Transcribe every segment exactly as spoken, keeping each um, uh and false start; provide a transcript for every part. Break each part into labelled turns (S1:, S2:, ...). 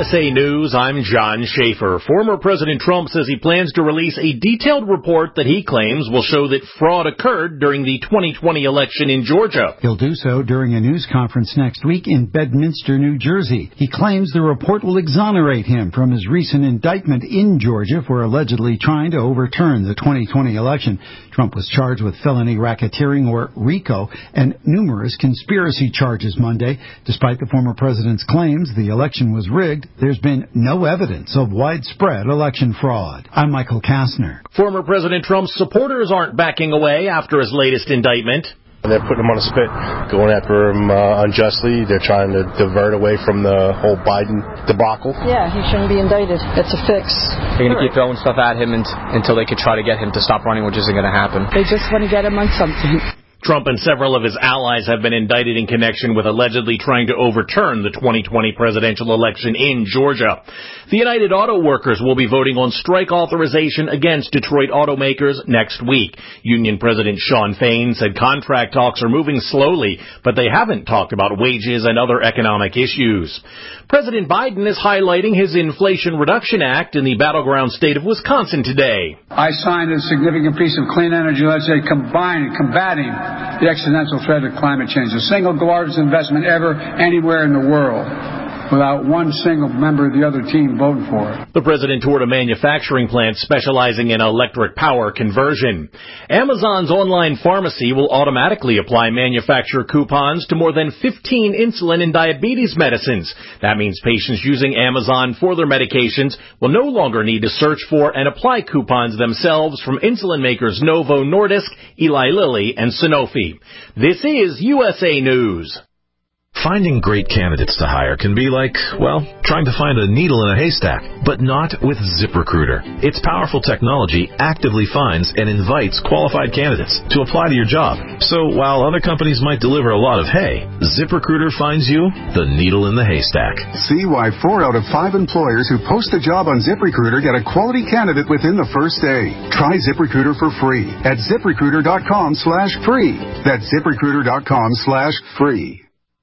S1: S A News, I'm John Schaefer. Former President Trump says he plans to release a detailed report that he claims will show that fraud occurred during the twenty twenty election in Georgia.
S2: He'll do so during a news conference next week in Bedminster, New Jersey. He claims the report will exonerate him from his recent indictment in Georgia for allegedly trying to overturn the twenty twenty election. Trump was charged with felony racketeering, or RICO, and numerous conspiracy charges Monday. Despite the former president's claims the election was rigged, there's been no evidence of widespread election fraud. I'm Michael Kastner.
S1: Former President Trump's supporters aren't backing away after his latest indictment.
S3: They're putting him on a spit, going after him uh, unjustly. They're trying to divert away from the whole Biden debacle.
S4: Yeah, he shouldn't be indicted. That's a fix.
S5: They're going to keep throwing stuff at him and, until they could try to get him to stop running, which isn't going to happen.
S4: They just want to get him on something.
S1: Trump and several of his allies have been indicted in connection with allegedly trying to overturn the twenty twenty presidential election in Georgia. The United Auto Workers will be voting on strike authorization against Detroit automakers next week. Union President Shawn Fain said contract talks are moving slowly, but they haven't talked about wages and other economic issues. President Biden is highlighting his Inflation Reduction Act in the battleground state of Wisconsin today.
S6: I signed a significant piece of clean energy legislation combining, combating the existential threat of climate change, the single largest investment ever anywhere in the world, without one single member of the other team voting for it.
S1: The president toured a manufacturing plant specializing in electric power conversion. Amazon's online pharmacy will automatically apply manufacturer coupons to more than fifteen insulin and diabetes medicines. That means patients using Amazon for their medications will no longer need to search for and apply coupons themselves from insulin makers Novo Nordisk, Eli Lilly, and Sanofi. This is U S A News.
S7: Finding great candidates to hire can be like, well, trying to find a needle in a haystack, but not with ZipRecruiter. Its powerful technology actively finds and invites qualified candidates to apply to your job. So while other companies might deliver a lot of hay, ZipRecruiter finds you the needle in the haystack.
S8: See why four out of five employers who post a job on ZipRecruiter get a quality candidate within the first day. Try ZipRecruiter for free at ZipRecruiter.com slash free. That's ZipRecruiter.com slash free.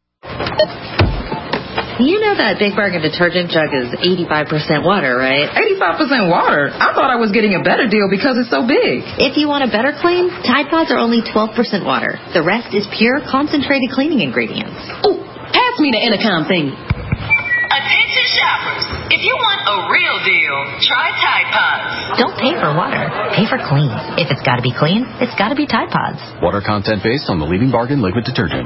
S9: You know that Big Bargain detergent jug is eighty-five percent water, right?
S10: eighty-five percent water? I thought I was getting a better deal because it's so big.
S9: If you want a better clean, Tide Pods are only twelve percent water. The rest is pure, concentrated cleaning ingredients.
S10: Oh, pass me the intercom thing.
S11: Attention shoppers. If you want a real deal, try Tide Pods.
S9: Don't pay for water. Pay for clean. If it's got to be clean, it's got to be Tide Pods.
S12: Water content based on the leading bargain liquid detergent.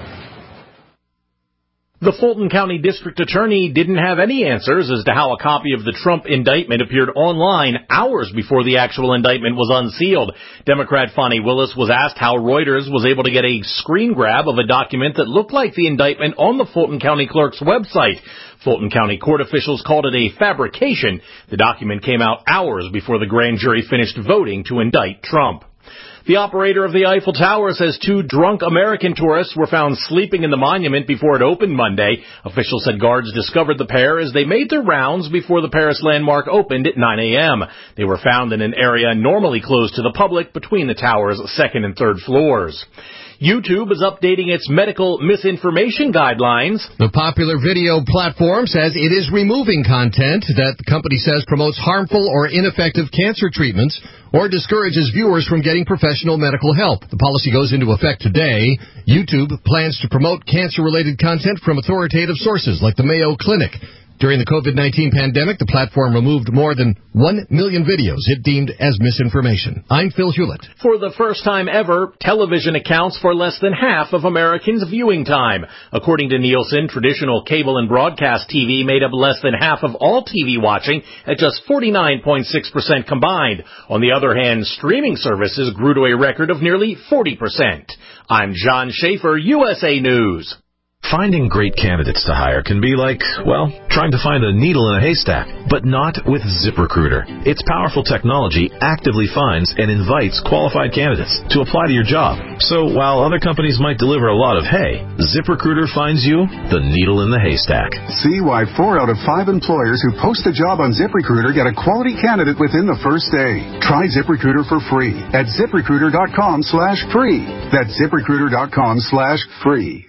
S1: The Fulton County District Attorney didn't have any answers as to how a copy of the Trump indictment appeared online hours before the actual indictment was unsealed. Democrat Fani Willis was asked how Reuters was able to get a screen grab of a document that looked like the indictment on the Fulton County Clerk's website. Fulton County court officials called it a fabrication. The document came out hours before the grand jury finished voting to indict Trump. The operator of the Eiffel Tower says two drunk American tourists were found sleeping in the monument before it opened Monday. Officials said guards discovered the pair as they made their rounds before the Paris landmark opened at nine a.m. They were found in an area normally closed to the public between the tower's second and third floors. YouTube is updating its medical misinformation guidelines.
S13: The popular video platform says it is removing content that the company says promotes harmful or ineffective cancer treatments or discourages viewers from getting professional medical help. The policy goes into effect today. YouTube plans to promote cancer-related content from authoritative sources like the Mayo Clinic. During the COVID nineteen pandemic, the platform removed more than one million videos it deemed as misinformation. I'm Phil Hewlett.
S1: For the first time ever, television accounts for less than half of Americans' viewing time. According to Nielsen, traditional cable and broadcast T V made up less than half of all T V watching at just forty-nine point six percent combined. On the other hand, streaming services grew to a record of nearly forty percent. I'm John Schaefer, U S A News.
S7: Finding great candidates to hire can be like, well, trying to find a needle in a haystack, but not with ZipRecruiter. Its powerful technology actively finds and invites qualified candidates to apply to your job. So while other companies might deliver a lot of hay, ZipRecruiter finds you the needle in the haystack.
S8: See why four out of five employers who post a job on ZipRecruiter get a quality candidate within the first day. Try ZipRecruiter for free at ZipRecruiter.com slash free. That's ZipRecruiter.com slash free.